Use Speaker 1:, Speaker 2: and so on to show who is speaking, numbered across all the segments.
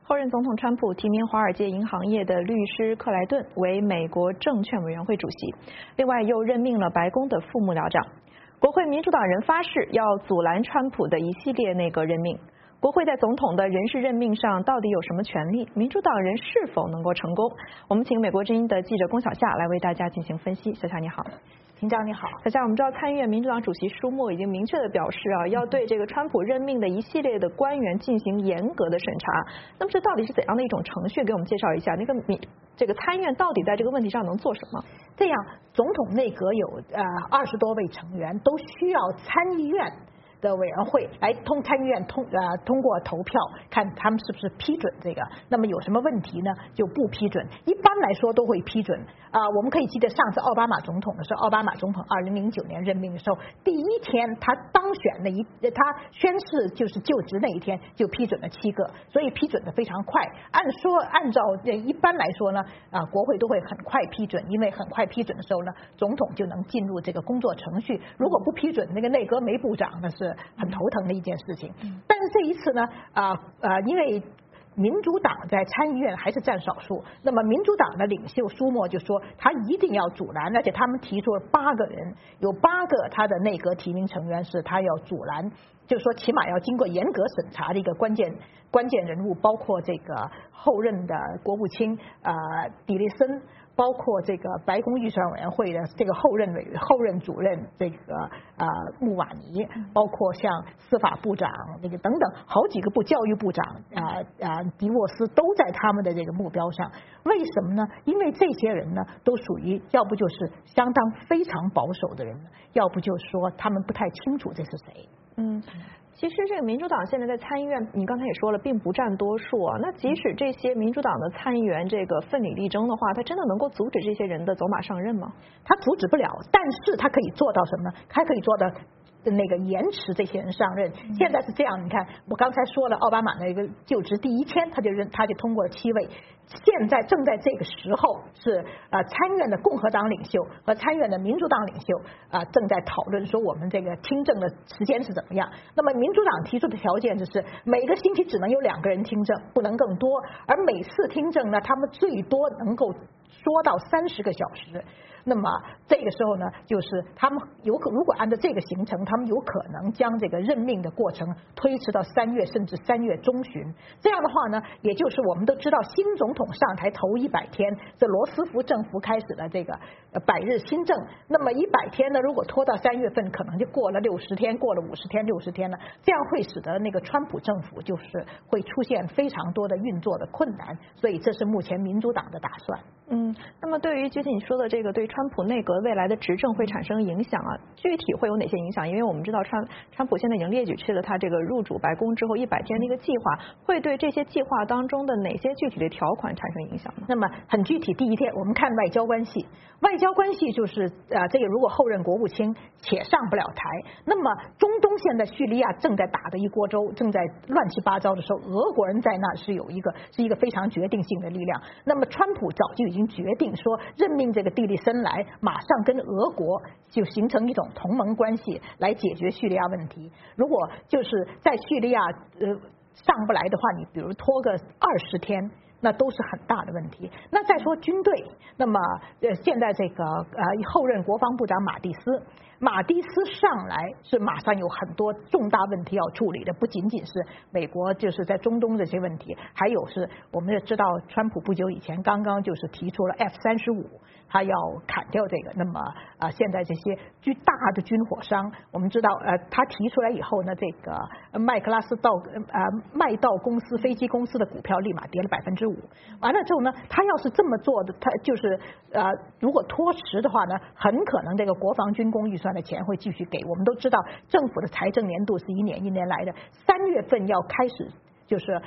Speaker 1: 后任总统川普提名华尔街银行业的律师克莱顿为美国证券委员会主席，另外又任命了白宫的副幕僚长。国会民主党人发誓要阻拦川普的一系列内阁任命。国会在总统的人事任命上到底有什么权利？民主党人是否能够成功？我们请美国之音的记者龚小夏来为大家进行分析。小夏你好。
Speaker 2: 庭长你好，
Speaker 1: 小夏，我们知道参议院民主党主席舒默已经明确的表示要对这个川普任命的一系列的官员进行严格的审查。那么这到底是怎样的一种程序？给我们介绍一下，这个参议院到底在这个问题上能做什么？
Speaker 2: 这样，总统内阁有20多位成员，都需要参议院的委员会来参议院通过投票，看他们是不是批准这个。那么有什么问题呢？就不批准。一般来说都会批准。我们可以记得上次奥巴马总统的时候，奥巴马总统2009年任命的时候，第一天他当选的他宣誓就是就职那一天就批准了7个，所以批准的非常快。按照一般来说呢，国会都会很快批准，因为很快批准的时候呢，总统就能进入这个工作程序。如果不批准，那个内阁没部长那是很头疼的一件事情。但是这一次呢，因为民主党在参议院还是占少数，那么民主党的领袖舒默就说他一定要阻拦，而且他们提出了8个人，有8个他的内阁提名成员是他要阻拦，就是说起码要经过严格审查的一个关键人物，包括这个后任的国务卿迪利森，包括这个白宫预算委员会的这个后任主任这个穆瓦尼，包括像司法部长那个等等好几个教育部长迪沃斯都在他们的这个目标上。为什么呢？因为这些人呢都属于要不就是相当非常保守的人，要不就是说他们不太清楚这是谁。
Speaker 1: 其实这个民主党现在在参议院，你刚才也说了，并不占多数啊。那即使这些民主党的参议员这个奋力力争的话，他真的能够阻止这些人的走马上任吗？
Speaker 2: 他阻止不了，但是他可以做到什么呢？他可以做到那个延迟这些人上任。现在是这样，你看我刚才说了，奥巴马那个就职第一天他就通过了7位。现在正在这个时候是参议院的共和党领袖和参议院的民主党领袖正在讨论说我们这个听证的时间是怎么样。那么民主党提出的条件就是每个星期只能有2个人听证，不能更多，而每次听证呢，他们最多能够说到30个小时。那么这个时候呢，就是他们如果按照这个行程，他们有可能将这个任命的过程推迟到3月甚至3月中旬。这样的话呢，也就是我们都知道新总统上台头100天，这罗斯福政府开始了这个100日新政。那么100天呢，如果拖到3月份，可能就过了60天，过了50天、60天了，这样会使得那个川普政府就是会出现非常多的运作的困难。所以这是目前民主党的打算。
Speaker 1: 那么对于具体你说的这个对川普内阁未来的执政会产生影响具体会有哪些影响？因为我们知道川普现在已经列举去了他这个入主白宫之后100天的一个计划，会对这些计划当中的哪些具体的条款产生影响呢？
Speaker 2: 那么很具体，第一天我们看外交关系，外交关系就是这个如果后任国务卿且上不了台，那么中东现在叙利亚正在打的一锅粥，正在乱七八糟的时候，俄国人在那是一个非常决定性的力量。那么川普早就已经决定说任命这个蒂利森来，马上跟俄国就形成一种同盟关系来解决叙利亚问题。如果就是在叙利亚上不来的话，你比如拖个20天，那都是很大的问题。那再说军队，那么现在这个后任国防部长马蒂斯上来是马上有很多重大问题要处理的，不仅仅是美国就是在中东这些问题，还有是我们也知道川普不久以前刚刚就是提出了 F-35，他要砍掉这个。那么现在这些大的军火商，我们知道他提出来以后呢，这个麦道公司飞机公司的股票立马跌了5%。完了之后呢，他要是这么做的，他就是如果拖迟的话呢，很可能这个国防军工预算的钱会继续给。我们都知道政府的财政年度是一年一年来的，3月份要开始，就是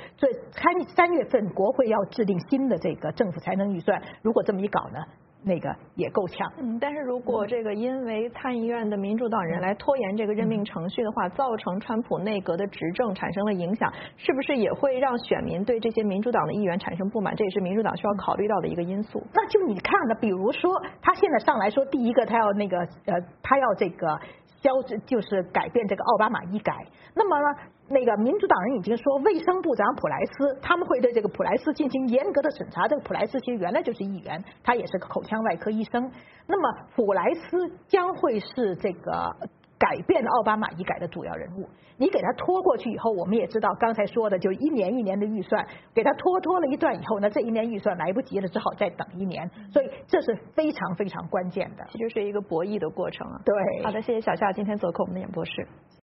Speaker 2: 3月份国会要制定新的这个政府财政预算。如果这么一搞呢，那个也够呛。
Speaker 1: 但是如果这个因为参议院的民主党人来拖延这个任命程序的话，造成川普内阁的执政产生了影响，是不是也会让选民对这些民主党的议员产生不满？这也是民主党需要考虑到的一个因素。
Speaker 2: 那就你看了，比如说他现在上来说，第一个他要这个就是改变这个奥巴马医改。那么呢，那个民主党人已经说，卫生部长普莱斯他们会对这个普莱斯进行严格的审查。这个普莱斯其实原来就是议员，他也是个口腔外科医生。那么普莱斯将会是这个改变奥巴马医改的主要人物。你给他拖过去以后，我们也知道刚才说的，就一年一年的预算，给他拖了一段以后呢，这一年预算来不及了，只好再等一年。所以这是非常非常关键的，
Speaker 1: 其实是一个博弈的过程啊。
Speaker 2: 对，
Speaker 1: 好的，谢谢小夏今天做客我们的演播室。